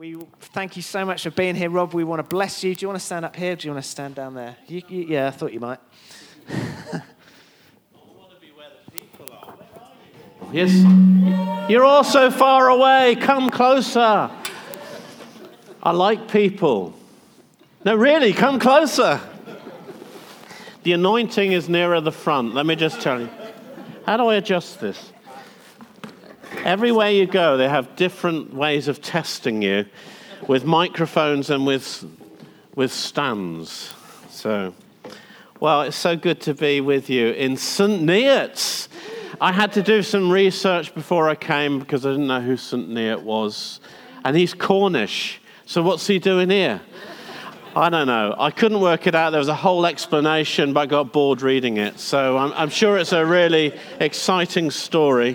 We thank you so much for being here, Rob. We want to bless you. Do you want to stand up here? Do you want to stand down there? Yeah, I thought you might. Yes, you're all so far away. Come closer. I like people. No, really, come closer. The anointing is nearer the front. Let me just tell you. How do I adjust this? Everywhere you go, they have different ways of testing you with microphones and with stands. So, well, it's so good to be with you in St. Neots. I had to do some research before I came because I didn't know who St. Neot was. And he's Cornish. So what's he doing here? I don't know. I couldn't work it out. There was a whole explanation, but I got bored reading it. So I'm sure it's a really exciting story.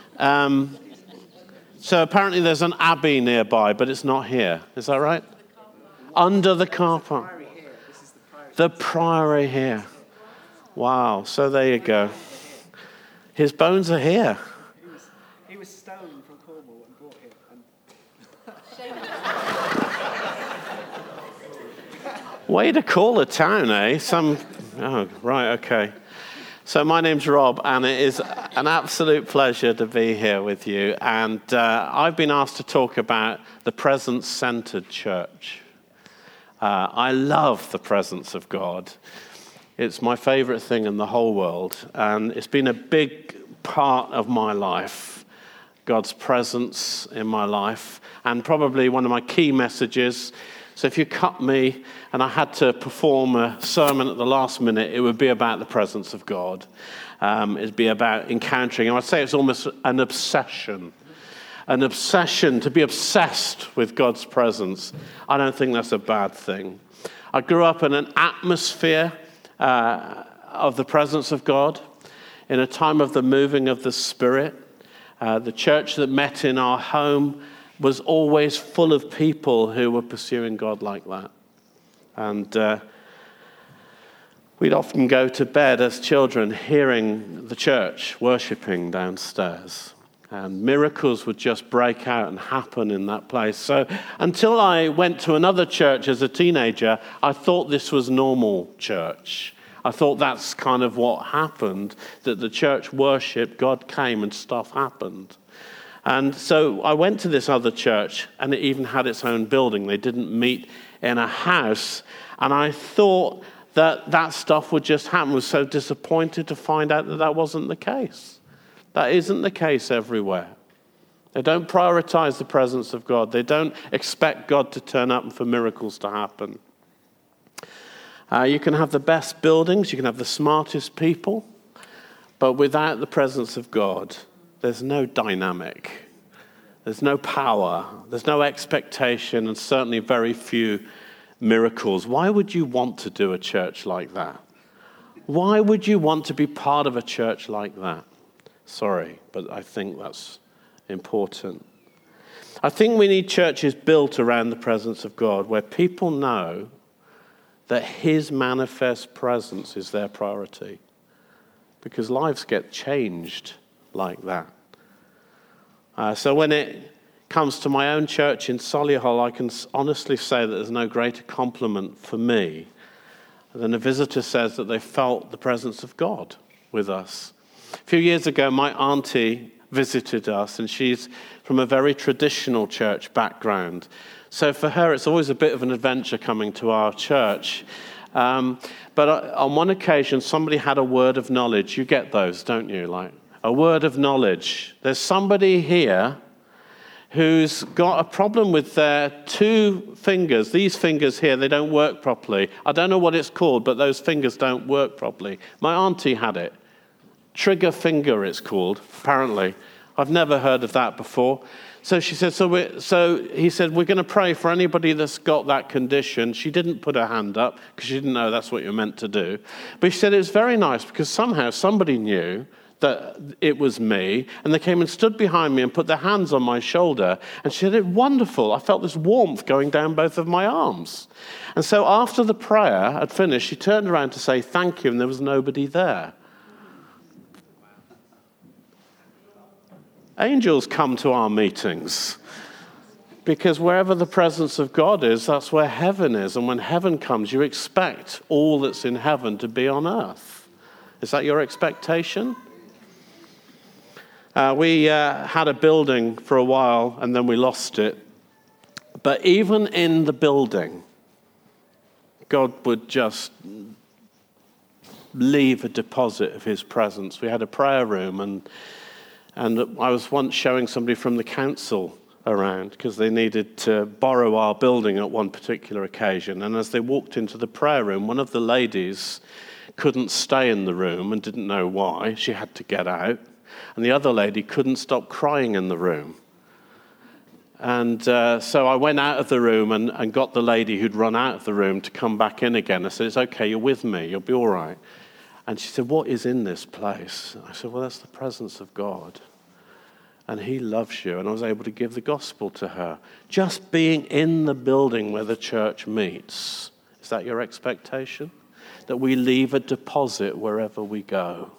So apparently there's an abbey nearby, but it's not here. Is that right? Under the car park. The priory here. Wow. So there you go. His bones are here. He was stolen from Cornwall and brought here. Way to call a town, eh? Oh, right, okay. So my name's Rob, and it is an absolute pleasure to be here with you. And I've been asked to talk about the presence-centered church. I love the presence of God. It's my favorite thing in the whole world, and it's been a big part of my life, God's presence in my life, and probably one of my key messages. So if you cut me and I had to perform a sermon at the last minute, it would be about the presence of God. It'd be about encountering, and I'd say it's almost an obsession to be obsessed with God's presence. I don't think that's a bad thing. I grew up in an atmosphere of the presence of God, in a time of the moving of the Spirit. The church that met in our home was always full of people who were pursuing God like that. And we'd often go to bed as children hearing the church worshipping downstairs. And miracles would just break out and happen in that place. So until I went to another church as a teenager, I thought this was normal church. I thought that's kind of what happened, that the church worshipped, God came and stuff happened. And so I went to this other church, and it even had its own building. They didn't meet in a house. And I thought that stuff would just happen. I was so disappointed to find out that wasn't the case. That isn't the case everywhere. They don't prioritize the presence of God. They don't expect God to turn up and for miracles to happen. You can have the best buildings, you can have the smartest people, but without the presence of God, there's no dynamic, there's no power, there's no expectation, and certainly very few miracles. Why would you want to do a church like that? Why would you want to be part of a church like that? Sorry, but I think that's important. I think we need churches built around the presence of God, where people know that his manifest presence is their priority. Because lives get changed like that. So when it comes to my own church in Solihull, I can honestly say that there's no greater compliment for me than a visitor says that they felt the presence of God with us. A few years ago, my auntie visited us, and she's from a very traditional church background. So for her, it's always a bit of an adventure coming to our church. But on one occasion, somebody had a word of knowledge. You get those, don't you? Like a word of knowledge. There's somebody here who's got a problem with their two fingers. These fingers here, they don't work properly. I don't know what it's called, but those fingers don't work properly. My auntie had it. Trigger finger, it's called, apparently. I've never heard of that before. So she said, so he said, we're going to pray for anybody that's got that condition. She didn't put her hand up because she didn't know that's what you're meant to do. But she said it was very nice because somehow somebody knew that it was me, and they came and stood behind me and put their hands on my shoulder. And she said, it's wonderful. I felt this warmth going down both of my arms. And so after the prayer had finished, she turned around to say thank you, and there was nobody there. Angels come to our meetings. Because wherever the presence of God is, that's where heaven is. And when heaven comes, you expect all that's in heaven to be on earth. Is that your expectation? We had a building for a while, and then we lost it. But even in the building, God would just leave a deposit of his presence. We had a prayer room, and I was once showing somebody from the council around because they needed to borrow our building at one particular occasion. And as they walked into the prayer room, one of the ladies couldn't stay in the room and didn't know why. She had to get out. And the other lady couldn't stop crying in the room. And so I went out of the room and got the lady who'd run out of the room to come back in again. I said, "It's okay, you're with me, you'll be all right." And she said, "What is in this place?" I said, "Well, that's the presence of God. And he loves you." And I was able to give the gospel to her. Just being in the building where the church meets. Is that your expectation? That we leave a deposit wherever we go.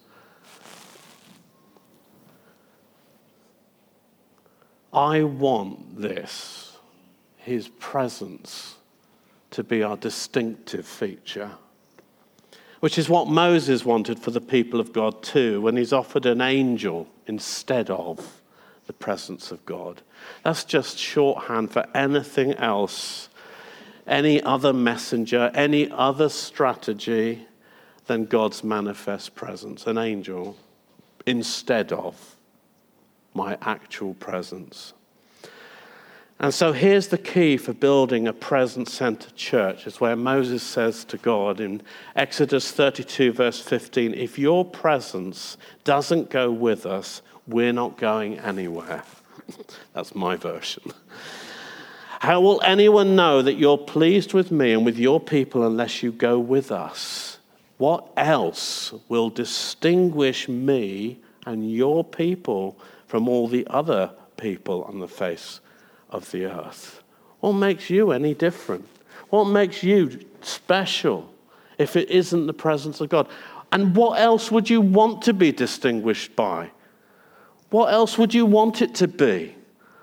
I want this, his presence, to be our distinctive feature. Which is what Moses wanted for the people of God too, when he's offered an angel instead of the presence of God. That's just shorthand for anything else, any other messenger, any other strategy than God's manifest presence, an angel, instead of my actual presence. And so here's the key for building a presence-centered church. It's where Moses says to God in Exodus 32, verse 15, "If your presence doesn't go with us, we're not going anywhere." That's my version. "How will anyone know that you're pleased with me and with your people unless you go with us? What else will distinguish me and your people from all the other people on the face of the earth?" What makes you any different? What makes you special if it isn't the presence of God? And what else would you want to be distinguished by? What else would you want it to be?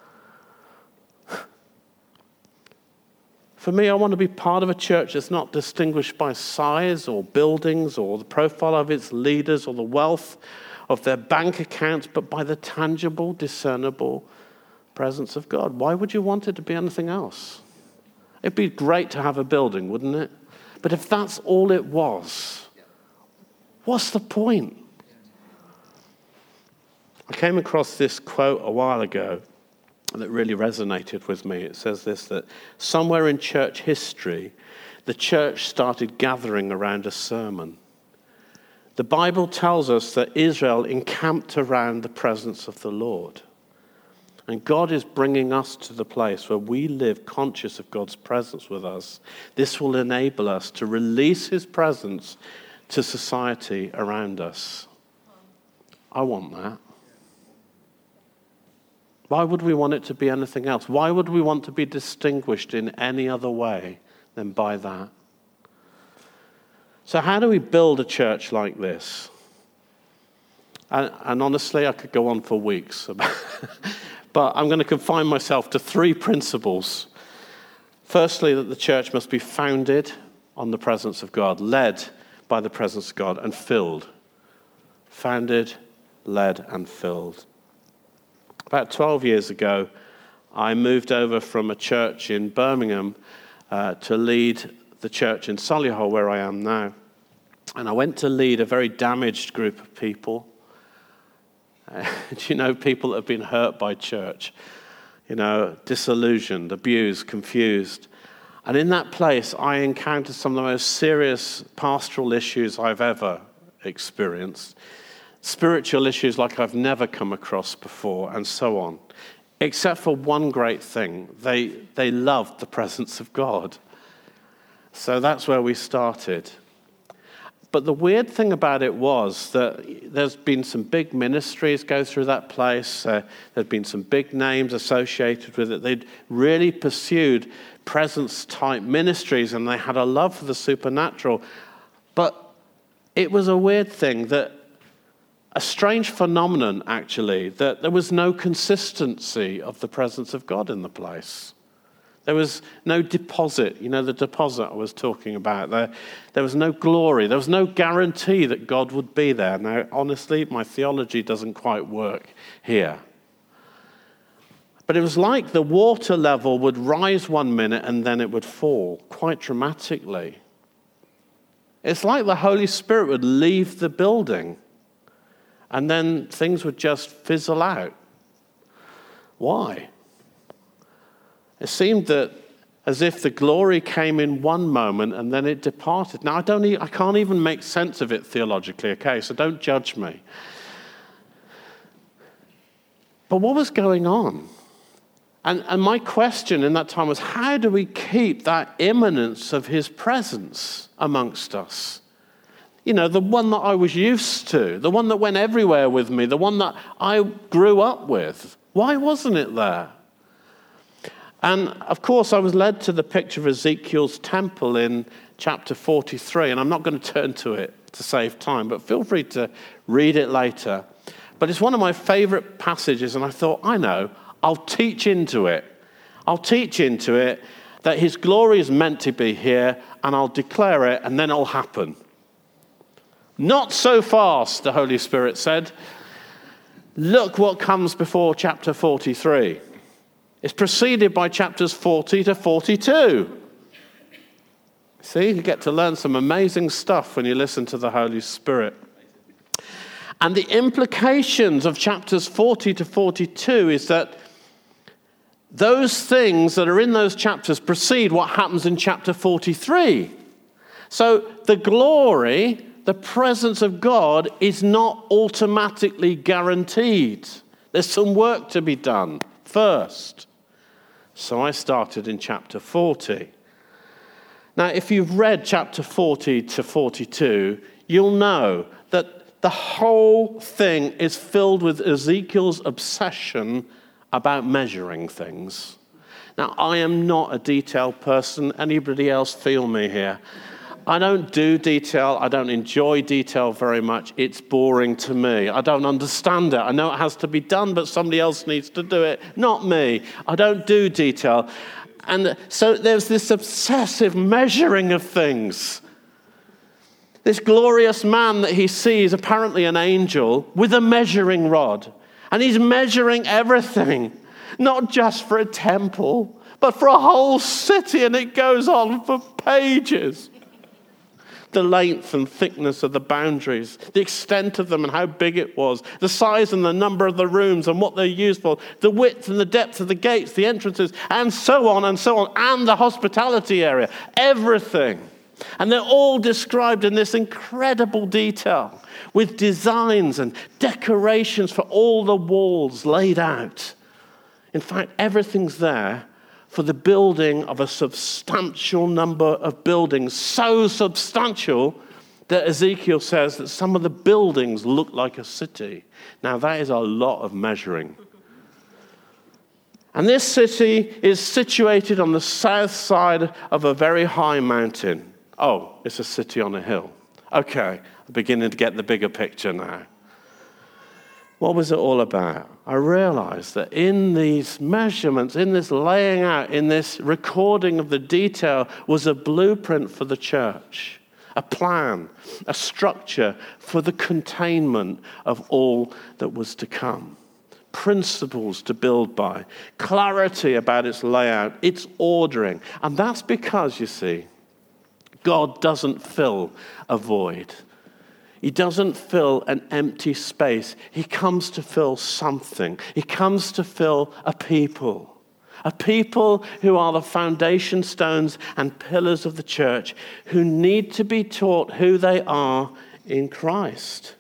For me, I want to be part of a church that's not distinguished by size or buildings or the profile of its leaders or the wealth of their bank accounts, but by the tangible, discernible presence of God. Why would you want it to be anything else? It'd be great to have a building, wouldn't it? But if that's all it was, what's the point? I came across this quote a while ago that really resonated with me. It says this, that somewhere in church history, the church started gathering around a sermon. The Bible tells us that Israel encamped around the presence of the Lord. And God is bringing us to the place where we live conscious of God's presence with us. This will enable us to release his presence to society around us. I want that. Why would we want it to be anything else? Why would we want to be distinguished in any other way than by that? So how do we build a church like this? And honestly, I could go on for weeks. But I'm going to confine myself to 3 principles. Firstly, that the church must be founded on the presence of God, led by the presence of God, and filled. Founded, led, and filled. About 12 years ago, I moved over from a church in Birmingham to lead the church in Solihull, where I am now. And I went to lead a very damaged group of people. Do you know people that have been hurt by church? You know, disillusioned, abused, confused. And in that place, I encountered some of the most serious pastoral issues I've ever experienced. Spiritual issues like I've never come across before, and so on. Except for one great thing. They loved the presence of God. So that's where we started. But the weird thing about it was that there's been some big ministries go through that place. There'd been some big names associated with it. They'd really pursued presence-type ministries, and they had a love for the supernatural. But it was a weird thing that a strange phenomenon, actually, that there was no consistency of the presence of God in the place. There was no deposit, the deposit I was talking about. There was no glory. There was no guarantee that God would be there. Now, honestly, my theology doesn't quite work here. But it was like the water level would rise 1 minute and then it would fall quite dramatically. It's like the Holy Spirit would leave the building and then things would just fizzle out. Why? It seemed that as if the glory came in one moment and then it departed. Now, I can't even make sense of it theologically, okay? So don't judge me. But what was going on? And my question in that time was, how do we keep that immanence of his presence amongst us? The one that I was used to, the one that went everywhere with me, the one that I grew up with. Why wasn't it there? And, of course, I was led to the picture of Ezekiel's temple in chapter 43, and I'm not going to turn to it to save time, but feel free to read it later. But it's one of my favorite passages, and I thought, I'll teach into it. I'll teach into it that his glory is meant to be here, and I'll declare it, and then it'll happen. Not so fast, the Holy Spirit said. Look what comes before chapter 43. It's preceded by chapters 40 to 42. See, you get to learn some amazing stuff when you listen to the Holy Spirit. And the implications of chapters 40 to 42 is that those things that are in those chapters precede what happens in chapter 43. So the glory, the presence of God, is not automatically guaranteed. There's some work to be done first. So I started in chapter 40. Now, if you've read chapter 40 to 42, you'll know that the whole thing is filled with Ezekiel's obsession about measuring things. Now, I am not a detailed person. Anybody else feel me here? I don't do detail. I don't enjoy detail very much. It's boring to me. I don't understand it. I know it has to be done, but somebody else needs to do it, not me. I don't do detail. And so there's this obsessive measuring of things. This glorious man that he sees, apparently an angel, with a measuring rod. And he's measuring everything, not just for a temple, but for a whole city, and it goes on for pages. The length and thickness of the boundaries, the extent of them and how big it was, the size and the number of the rooms and what they're used for, the width and the depth of the gates, the entrances, and so on, and the hospitality area, everything. And they're all described in this incredible detail with designs and decorations for all the walls laid out. In fact, everything's there for the building of a substantial number of buildings, so substantial that Ezekiel says that some of the buildings look like a city. Now, that is a lot of measuring. And this city is situated on the south side of a very high mountain. Oh, it's a city on a hill. Okay, I'm beginning to get the bigger picture now. What was it all about? I realized that in these measurements, in this laying out, in this recording of the detail was a blueprint for the church, a plan, a structure for the containment of all that was to come. Principles to build by, clarity about its layout, its ordering. And that's because, you see, God doesn't fill a void. He doesn't fill an empty space. He comes to fill something. He comes to fill a people who are the foundation stones and pillars of the church, who need to be taught who they are in Christ.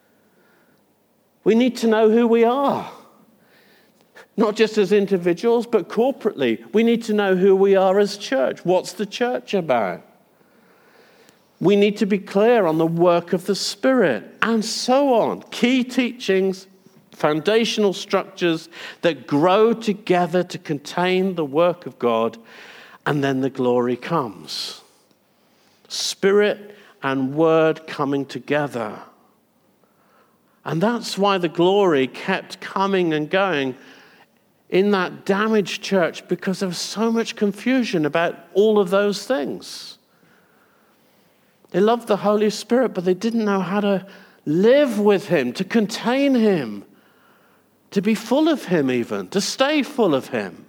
We need to know who we are, not just as individuals, but corporately. We need to know who we are as church. What's the church about? We need to be clear on the work of the Spirit, and so on. Key teachings, foundational structures that grow together to contain the work of God, and then the glory comes. Spirit and Word coming together. And that's why the glory kept coming and going in that damaged church, because there was so much confusion about all of those things. They loved the Holy Spirit, but they didn't know how to live with him, to contain him, to be full of him even, to stay full of him.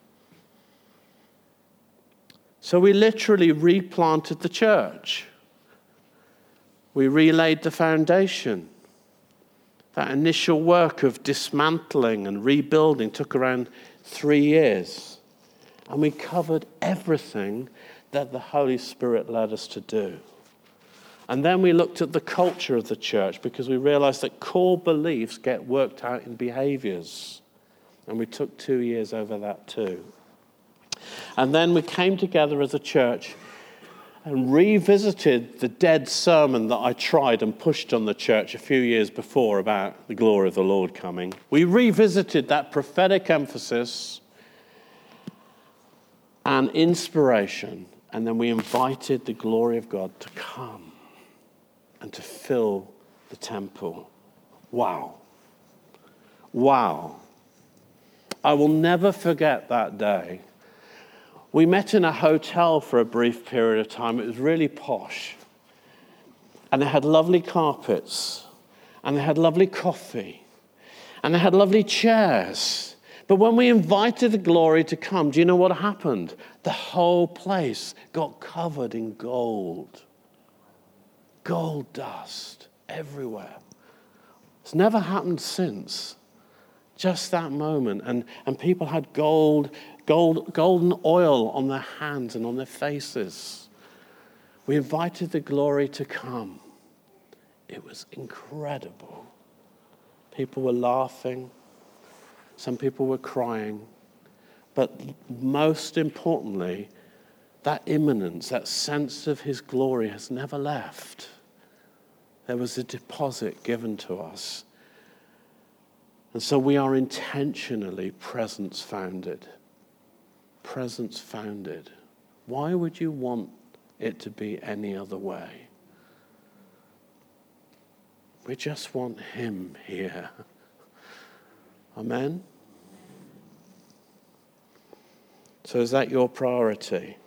So we literally replanted the church. We relaid the foundation. That initial work of dismantling and rebuilding took around 3 years. And we covered everything that the Holy Spirit led us to do. And then we looked at the culture of the church, because we realized that core beliefs get worked out in behaviors. And we took 2 years over that too. And then we came together as a church and revisited the dead sermon that I tried and pushed on the church a few years before about the glory of the Lord coming. We revisited that prophetic emphasis and inspiration, and then we invited the glory of God to come and to fill the temple. Wow. Wow. I will never forget that day. We met in a hotel for a brief period of time. It was really posh. And they had lovely carpets. And they had lovely coffee. And they had lovely chairs. But when we invited the glory to come, do you know what happened? The whole place got covered in gold. Gold dust everywhere. It's never happened since. Just that moment. And people had golden oil on their hands and on their faces. We invited the glory to come. It was incredible. People were laughing. Some people were crying. But most importantly, that imminence, that sense of his glory has never left. There was a deposit given to us. And so we are intentionally presence founded. Presence founded. Why would you want it to be any other way? We just want him here. Amen? So is that your priority?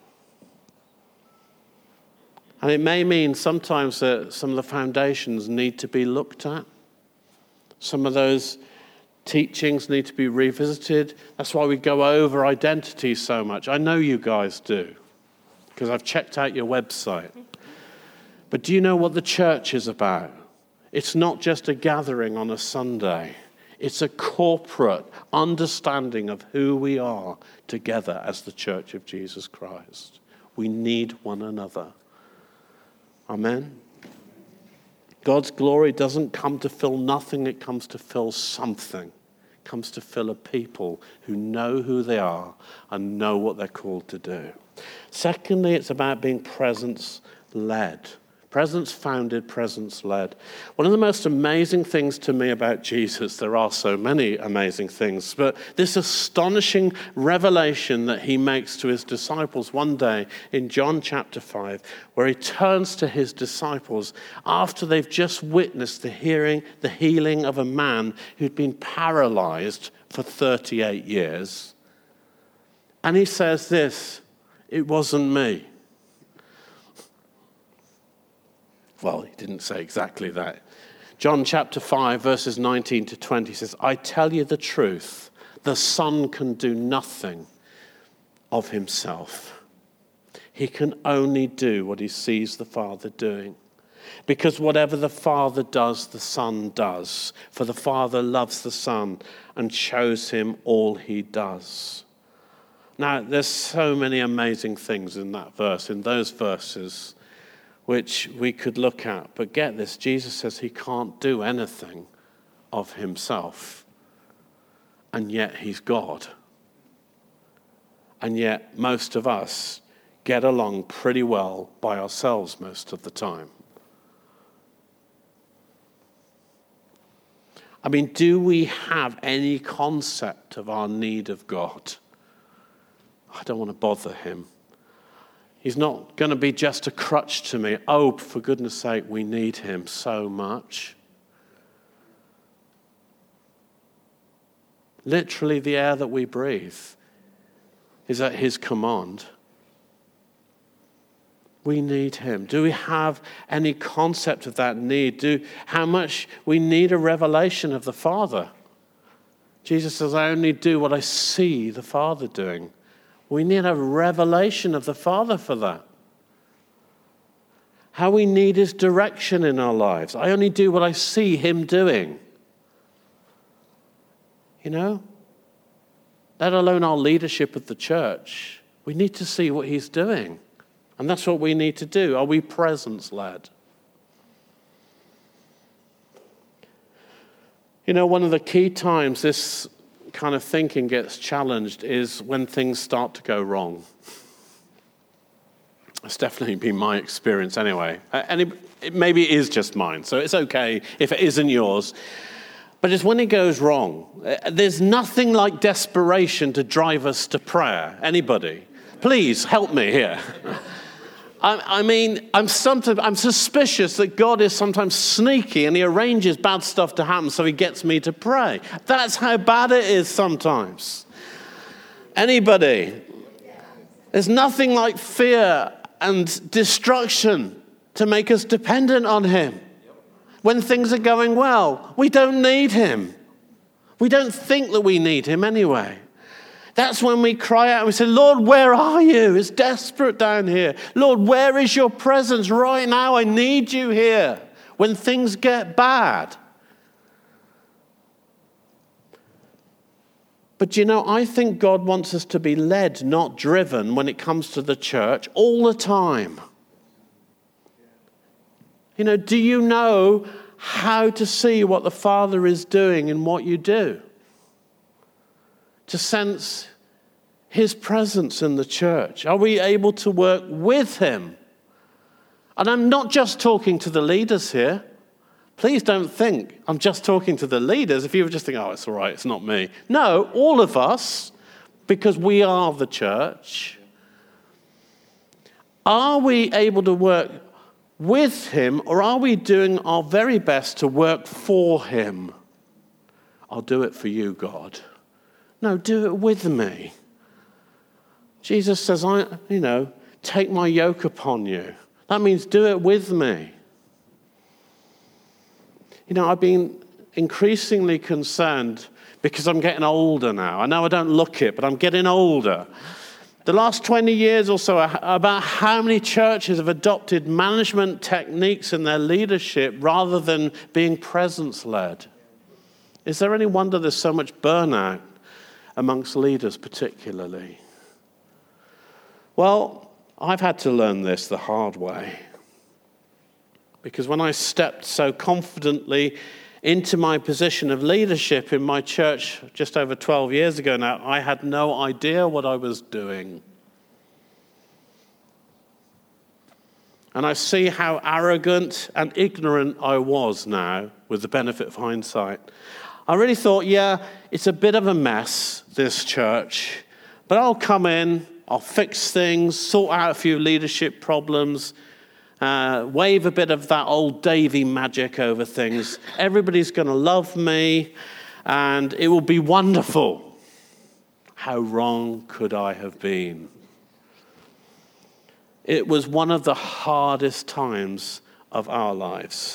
And it may mean sometimes that some of the foundations need to be looked at. Some of those teachings need to be revisited. That's why we go over identity so much. I know you guys do, because I've checked out your website. But do you know what the church is about? It's not just a gathering on a Sunday. It's a corporate understanding of who we are together as the Church of Jesus Christ. We need one another. Amen? God's glory doesn't come to fill nothing, it comes to fill something. It comes to fill a people who know who they are and know what they're called to do. Secondly, it's about being presence-led. Presence-founded, presence-led. One of the most amazing things to me about Jesus, there are so many amazing things, but this astonishing revelation that he makes to his disciples one day in John chapter 5, where he turns to his disciples after they've just witnessed the healing of a man who'd been paralyzed for 38 years. And he says this, "It wasn't me." Well, he didn't say exactly that. John chapter 5, verses 19 to 20 says, "I tell you the truth, the Son can do nothing of himself. He can only do what he sees the Father doing. Because whatever the Father does, the Son does. For the Father loves the Son and shows him all he does." Now, there's so many amazing things in that verse, in those verses, which we could look at. But get this, Jesus says he can't do anything of himself. And yet he's God. And yet most of us get along pretty well by ourselves most of the time. I mean, do we have any concept of our need of God? I don't want to bother him. He's not going to be just a crutch to me. Oh, for goodness sake, we need him so much. Literally, the air that we breathe is at his command. We need him. Do we have any concept of that need? How much we need a revelation of the Father? Jesus says, I only do what I see the Father doing. We need a revelation of the Father for that. How we need his direction in our lives. I only do what I see him doing. You know? Let alone our leadership of the church. We need to see what he's doing. And that's what we need to do. Are we presence-led? You know, one of the key times this kind of thinking gets challenged is when things start to go wrong. It's definitely been my experience anyway. Maybe it is just mine, so it's okay if it isn't yours. But it's when it goes wrong. There's nothing like desperation to drive us to prayer. Anybody? Please help me here. I'm suspicious that God is sometimes sneaky and he arranges bad stuff to happen so he gets me to pray. That's how bad it is sometimes. Anybody? There's nothing like fear and destruction to make us dependent on him. When things are going well, we don't need him. We don't think that we need him anyway. That's when we cry out and we say, Lord, where are you? It's desperate down here. Lord, where is your presence right now? I need you here when things get bad. But you know, I think God wants us to be led, not driven, when it comes to the church all the time. You know, do you know how to see what the Father is doing in what you do? To sense his presence in the church? Are we able to work with him? And I'm not just talking to the leaders here. Please don't think I'm just talking to the leaders. If you were just thinking, oh, it's all right, it's not me. No, all of us, because we are the church. Are we able to work with him, or are we doing our very best to work for him? I'll do it for you, God. No, do it with me. Jesus says, take my yoke upon you. That means do it with me. You know, I've been increasingly concerned because I'm getting older now. I know I don't look it, but I'm getting older. The last 20 years or so, about how many churches have adopted management techniques in their leadership rather than being presence-led. Is there any wonder there's so much burnout amongst leaders particularly? Well, I've had to learn this the hard way. Because when I stepped so confidently into my position of leadership in my church just over 12 years ago now, I had no idea what I was doing. And I see how arrogant and ignorant I was now with the benefit of hindsight. I really thought, it's a bit of a mess, this church, but I'll come in, I'll fix things, sort out a few leadership problems, wave a bit of that old Davy magic over things. Everybody's going to love me, and it will be wonderful. How wrong could I have been? It was one of the hardest times of our lives.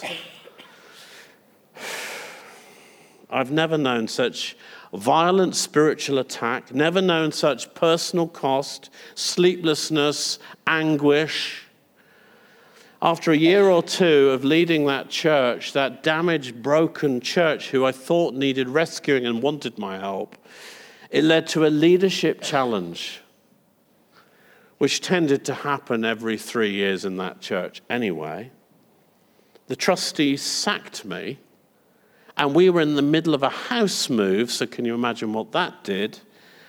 I've never known such violent spiritual attack, never known such personal cost, sleeplessness, anguish. After a year or two of leading that church, that damaged, broken church who I thought needed rescuing and wanted my help, it led to a leadership challenge, which tended to happen every 3 years in that church anyway. The trustees sacked me, and we were in the middle of a house move, so can you imagine what that did?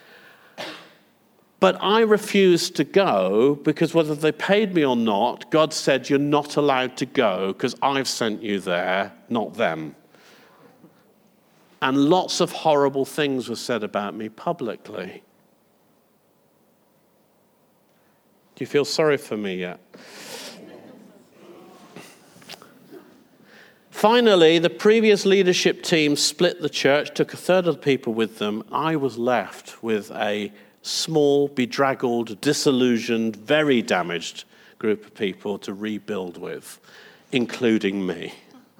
But I refused to go because whether they paid me or not, God said, you're not allowed to go because I've sent you there, not them. And lots of horrible things were said about me publicly. Do you feel sorry for me yet? Finally, the previous leadership team split the church, took a third of the people with them. I was left with a small, bedraggled, disillusioned, very damaged group of people to rebuild with, including me.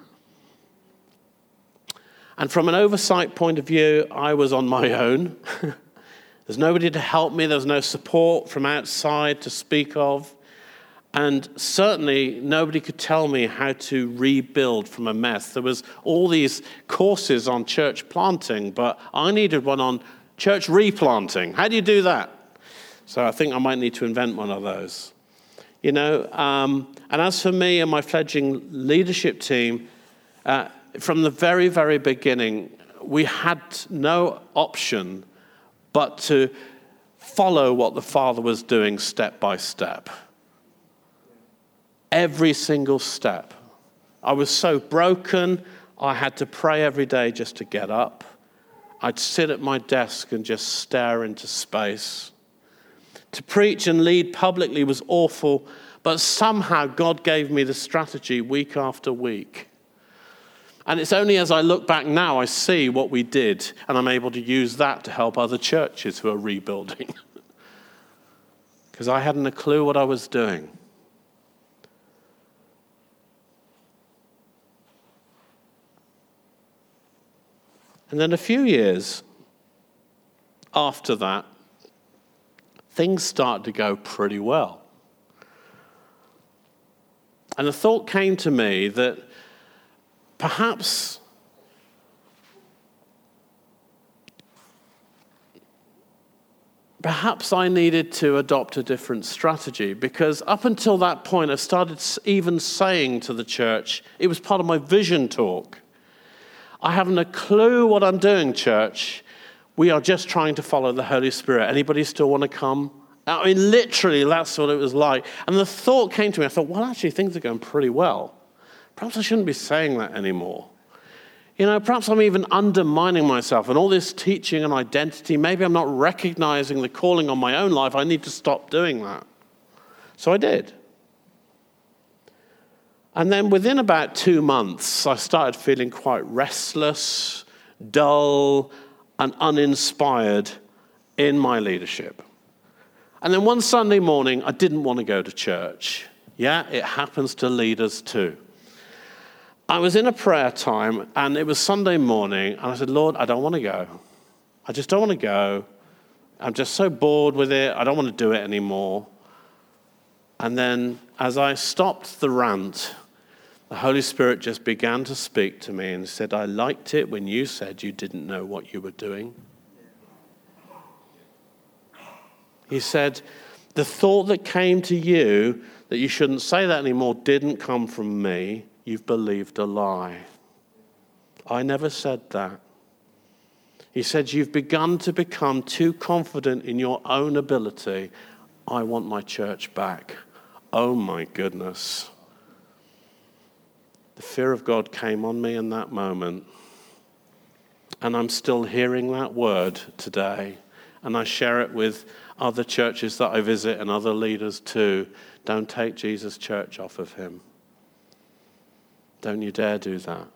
And from an oversight point of view, I was on my own. There's nobody to help me. There was no support from outside to speak of. And certainly nobody could tell me how to rebuild from a mess. There was all these courses on church planting, but I needed one on church replanting. How do you do that? So I think I might need to invent one of those. And as for me and my fledgling leadership team, from the very, very beginning, we had no option but to follow what the Father was doing step by step. Every single step. I was so broken, I had to pray every day just to get up. I'd sit at my desk and just stare into space. To preach and lead publicly was awful, but somehow God gave me the strategy week after week. And it's only as I look back now I see what we did, and I'm able to use that to help other churches who are rebuilding. Because I hadn't a clue what I was doing. And then a few years after that, things started to go pretty well. And the thought came to me that perhaps I needed to adopt a different strategy, because up until that point I started even saying to the church, it was part of my vision talk, I haven't a clue what I'm doing, church. We are just trying to follow the Holy Spirit. Anybody still want to come? I mean, literally, that's what it was like. And the thought came to me. I thought, well, actually, things are going pretty well. Perhaps I shouldn't be saying that anymore. Perhaps I'm even undermining myself and all this teaching and identity. Maybe I'm not recognizing the calling on my own life. I need to stop doing that. So I did. And then within about 2 months, I started feeling quite restless, dull, and uninspired in my leadership. And then one Sunday morning, I didn't want to go to church. Yeah, it happens to leaders too. I was in a prayer time, and it was Sunday morning, and I said, Lord, I don't want to go. I just don't want to go. I'm just so bored with it. I don't want to do it anymore. And then as I stopped the rant, the Holy Spirit just began to speak to me and said, I liked it when you said you didn't know what you were doing. He said, the thought that came to you that you shouldn't say that anymore didn't come from me. You've believed a lie. I never said that. He said, you've begun to become too confident in your own ability. I want my church back. Oh my goodness. The fear of God came on me in that moment. And I'm still hearing that word today. And I share it with other churches that I visit and other leaders too. Don't take Jesus' church off of him. Don't you dare do that.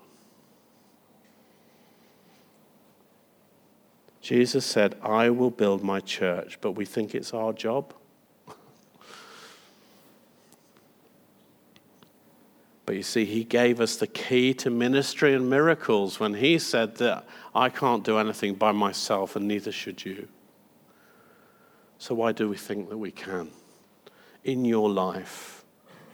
Jesus said, I will build my church, but we think it's our job. But you see, he gave us the key to ministry and miracles when he said that I can't do anything by myself and neither should you. So why do we think that we can? In your life,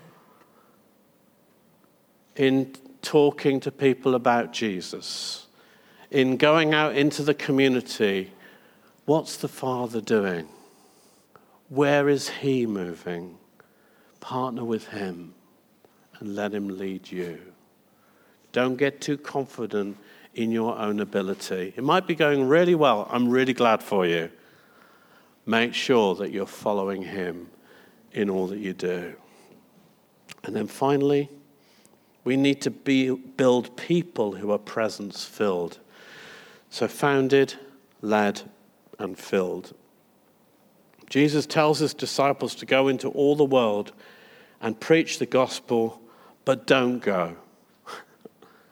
in talking to people about Jesus, in going out into the community, what's the Father doing? Where is he moving? Partner with him. And let him lead you. Don't get too confident in your own ability. It might be going really well. I'm really glad for you. Make sure that you're following him in all that you do. And then finally, we need to build people who are presence-filled. So founded, led, and filled. Jesus tells his disciples to go into all the world and preach the gospel, but don't go.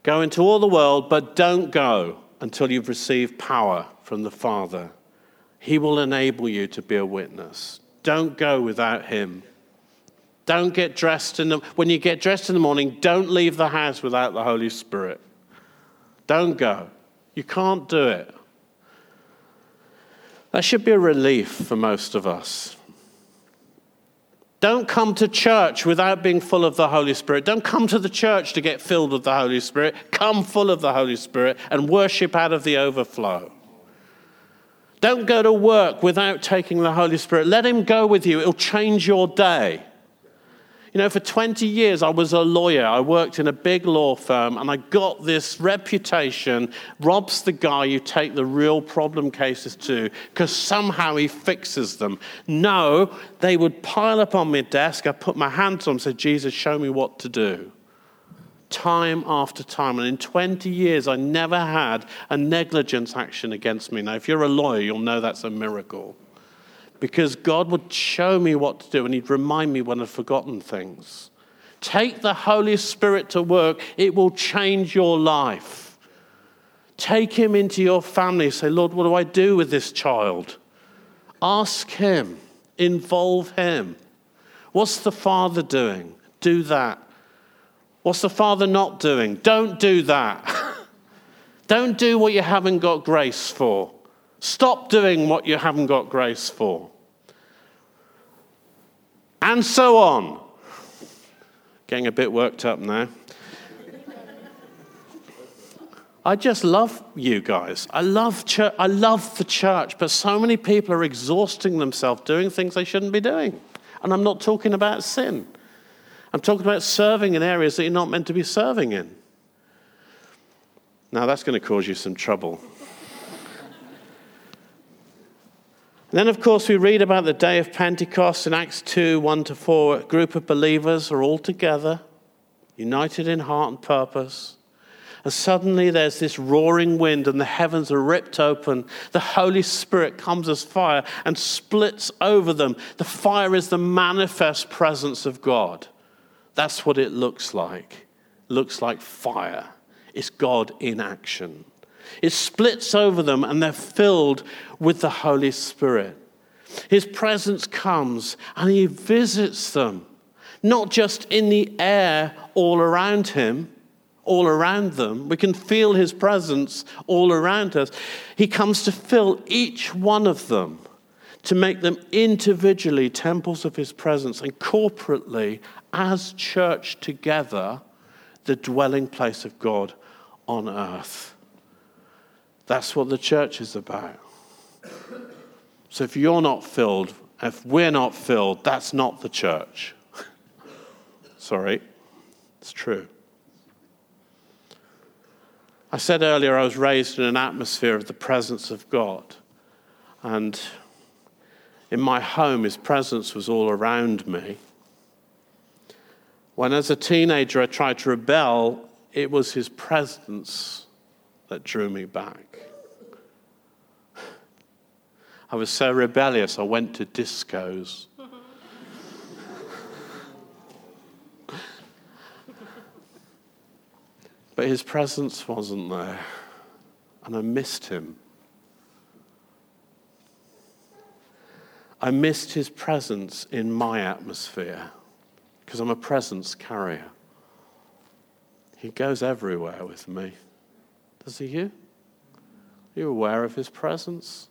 Go into all the world, but don't go until you've received power from the Father. He will enable you to be a witness. Don't go without him. Don't get dressed when you get dressed in the morning, don't leave the house without the Holy Spirit. Don't go. You can't do it. That should be a relief for most of us. Don't come to church without being full of the Holy Spirit. Don't come to the church to get filled with the Holy Spirit. Come full of the Holy Spirit and worship out of the overflow. Don't go to work without taking the Holy Spirit. Let him go with you. It'll change your day. You know, for 20 years, I was a lawyer. I worked in a big law firm, and I got this reputation. Rob's the guy you take the real problem cases to because somehow he fixes them. No, they would pile up on my desk. I put my hands on them and said, Jesus, show me what to do. Time after time. And in 20 years, I never had a negligence action against me. Now, if you're a lawyer, you'll know that's a miracle. Because God would show me what to do and he'd remind me when I'd forgotten things. Take the Holy Spirit to work. It will change your life. Take him into your family. Say, Lord, what do I do with this child? Ask him. Involve him. What's the Father doing? Do that. What's the Father not doing? Don't do that. Don't do what you haven't got grace for. Stop doing what you haven't got grace for. And so on. Getting a bit worked up now. I just love you guys. I love church. I love the church, but so many people are exhausting themselves doing things they shouldn't be doing. And I'm not talking about sin. I'm talking about serving in areas that you're not meant to be serving in. Now that's going to cause you some trouble. And then, of course, we read about the day of Pentecost in Acts 2, 1-4. A group of believers are all together, united in heart and purpose. And suddenly there's this roaring wind and the heavens are ripped open. The Holy Spirit comes as fire and splits over them. The fire is the manifest presence of God. That's what it looks like. It looks like fire. It's God in action. It splits over them and they're filled with the Holy Spirit. His presence comes and he visits them, not just in the air all around him, all around them. We can feel his presence all around us. He comes to fill each one of them, to make them individually temples of his presence and corporately, as church together, the dwelling place of God on earth. That's what the church is about. So if you're not filled, if we're not filled, that's not the church. Sorry, it's true. I said earlier I was raised in an atmosphere of the presence of God. And in my home, his presence was all around me. When as a teenager I tried to rebel, it was his presence that drew me back. I was so rebellious, I went to discos. But his presence wasn't there, and I missed him. I missed his presence in my atmosphere, because I'm a presence carrier. He goes everywhere with me. Does he you? Are you aware of his presence?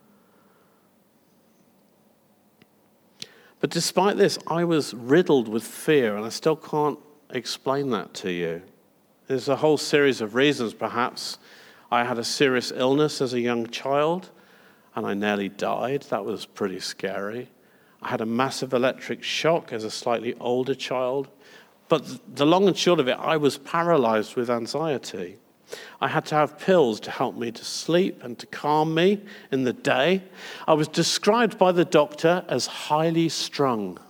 But despite this, I was riddled with fear, and I still can't explain that to you. There's a whole series of reasons, perhaps. I had a serious illness as a young child, and I nearly died. That was pretty scary. I had a massive electric shock as a slightly older child. But the long and short of it, I was paralyzed with anxiety. I had to have pills to help me to sleep and to calm me in the day. I was described by the doctor as highly strung.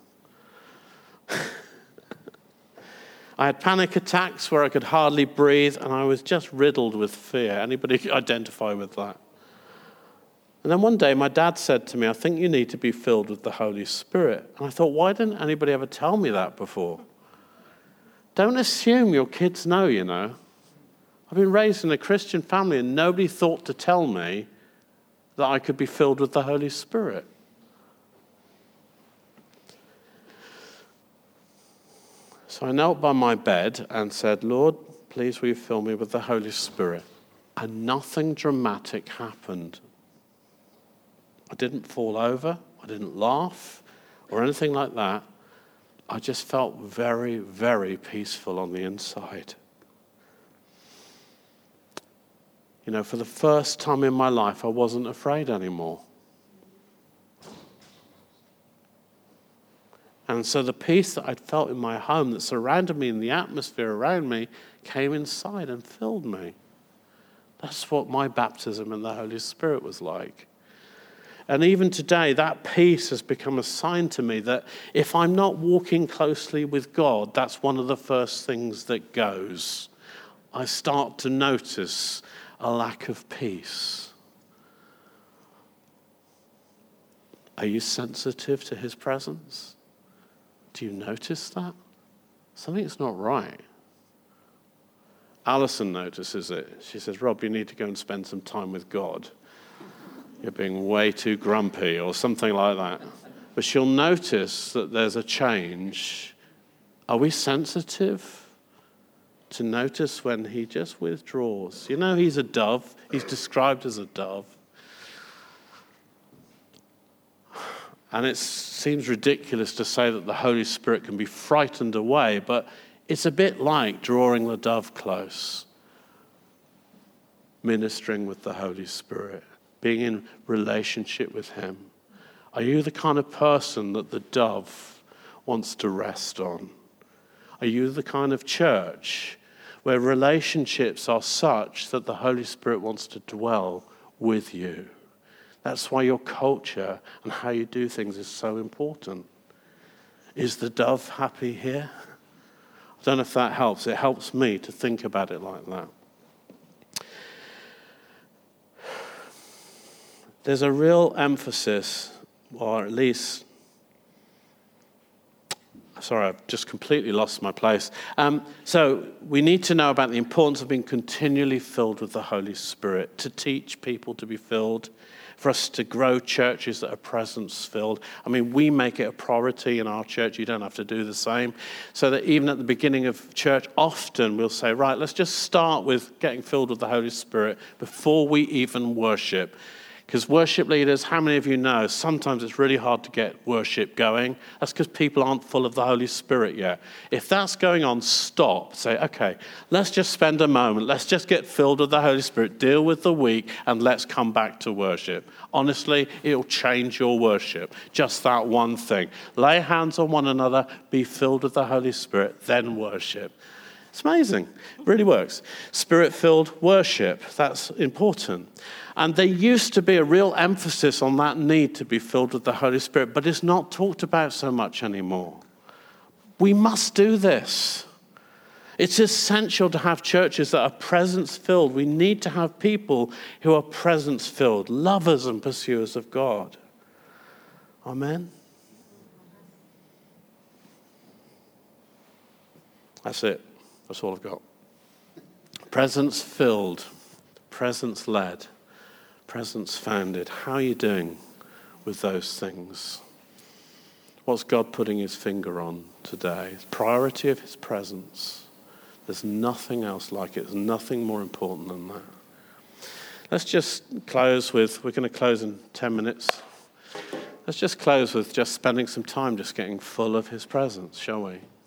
I had panic attacks where I could hardly breathe, and I was just riddled with fear. Anybody identify with that? And then one day my dad said to me, I think you need to be filled with the Holy Spirit. And I thought, why didn't anybody ever tell me that before? Don't assume your kids know, you know. I've been raised in a Christian family and nobody thought to tell me that I could be filled with the Holy Spirit. So I knelt by my bed and said, Lord, please will you fill me with the Holy Spirit? And nothing dramatic happened. I didn't fall over, I didn't laugh or anything like that. I just felt very, very peaceful on the inside. You know, for the first time in my life, I wasn't afraid anymore. And so the peace that I'd felt in my home that surrounded me and the atmosphere around me came inside and filled me. That's what my baptism in the Holy Spirit was like. And even today, that peace has become a sign to me that if I'm not walking closely with God, that's one of the first things that goes. I start to notice a lack of peace. Are you sensitive to his presence? Do you notice that? Something's not right. Alison notices it. She says, Rob, you need to go and spend some time with God. You're being way too grumpy or something like that. But she'll notice that there's a change. Are we sensitive to notice when he just withdraws? You know, he's a dove. He's described as a dove. And it seems ridiculous to say that the Holy Spirit can be frightened away, but it's a bit like drawing the dove close, ministering with the Holy Spirit, being in relationship with him. Are you the kind of person that the dove wants to rest on? Are you the kind of church where relationships are such that the Holy Spirit wants to dwell with you? That's why your culture and how you do things is so important. Is the dove happy here? I don't know if that helps. It helps me to think about it like that. There's a real emphasis, or at least, sorry, I've just completely lost my place. So we need to know about the importance of being continually filled with the Holy Spirit, to teach people to be filled, for us to grow churches that are presence-filled. I mean, we make it a priority in our church. You don't have to do the same. So that even at the beginning of church, often we'll say, right, let's just start with getting filled with the Holy Spirit before we even worship. Because worship leaders, how many of you know, sometimes it's really hard to get worship going. That's because people aren't full of the Holy Spirit yet. If that's going on, stop. Say, okay, let's just spend a moment. Let's just get filled with the Holy Spirit, deal with the week, and let's come back to worship. Honestly, it'll change your worship. Just that one thing. Lay hands on one another, be filled with the Holy Spirit, then worship. It's amazing. It really works. Spirit-filled worship, that's important. And there used to be a real emphasis on that need to be filled with the Holy Spirit, but it's not talked about so much anymore. We must do this. It's essential to have churches that are presence-filled. We need to have people who are presence-filled, lovers and pursuers of God. Amen? That's it. That's all I've got. Presence-filled, presence-led, presence-founded. How are you doing with those things? What's God putting his finger on today? Priority of his presence. There's nothing else like it. There's nothing more important than that. Let's just close with, we're going to close in 10 minutes. Let's just close with just spending some time just getting full of his presence, shall we?